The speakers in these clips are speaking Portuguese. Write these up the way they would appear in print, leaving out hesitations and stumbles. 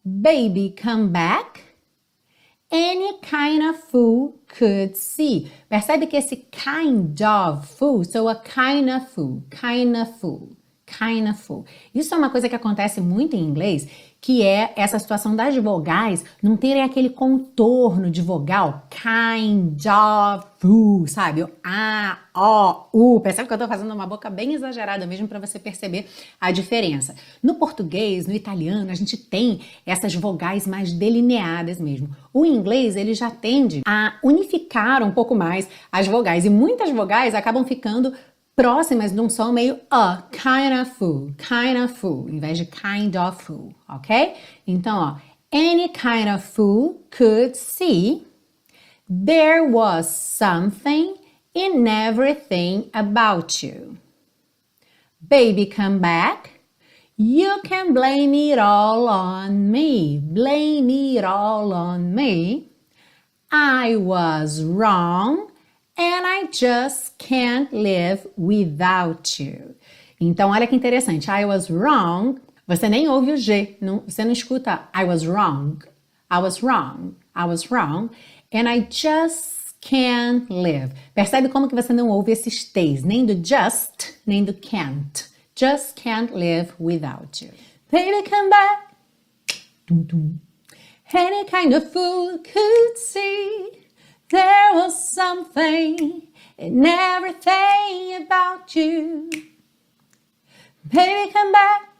Baby, come back. Any kind of fool could see. Percebe que esse kind of fool soa kind of fool, kind of fool, kind of fool. Isso é uma coisa que acontece muito em inglês, que é essa situação das vogais não terem aquele contorno de vogal, kind of fool, sabe? O A, O, U. Percebe que eu tô fazendo uma boca bem exagerada mesmo para você perceber a diferença. No português, no italiano, a gente tem essas vogais mais delineadas mesmo. O inglês, ele já tende a unificar um pouco mais as vogais e muitas vogais acabam ficando próximas de um som meio kind of fool, em vez de kind of fool, ok? Então, ó, any kind of fool could see there was something in everything about you. Baby, come back. You can blame it all on me. Blame it all on me. I was wrong. And I just can't live without you. Então, olha que interessante. I was wrong. Você nem ouve o G. Você não escuta I was wrong. I was wrong. I was wrong. And I just can't live. Percebe como que você não ouve esses T's? Nem do just, nem do can't. Just can't live without you. Baby, come back. Any kind of fool could see there was something in everything about you. Baby, come back.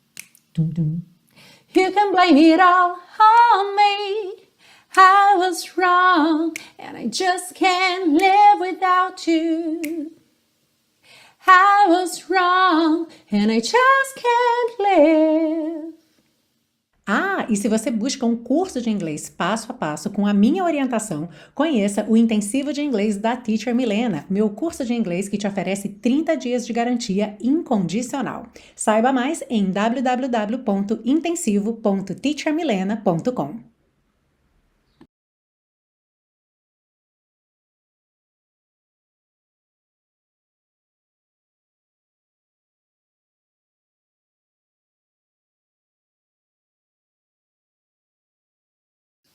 You can blame it all on me. I was wrong and I just can't live without you. I was wrong and I just can't live. Ah, e se você busca um curso de inglês passo a passo com a minha orientação, conheça o Intensivo de Inglês da Teacher Milena, meu curso de inglês que te oferece 30 dias de garantia incondicional. Saiba mais em www.intensivo.teachermilena.com.